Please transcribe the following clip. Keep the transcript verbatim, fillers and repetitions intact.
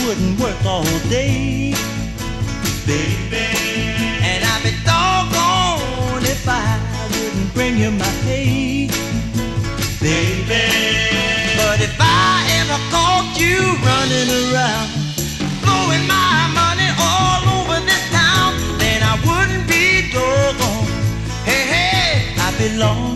wouldn't work all day, baby. And I'd be doggone if I wouldn't bring you my pay, baby. But if I ever caught you running around, blowing my money all over this town, then I wouldn't be doggone. Hey, hey, I'd be long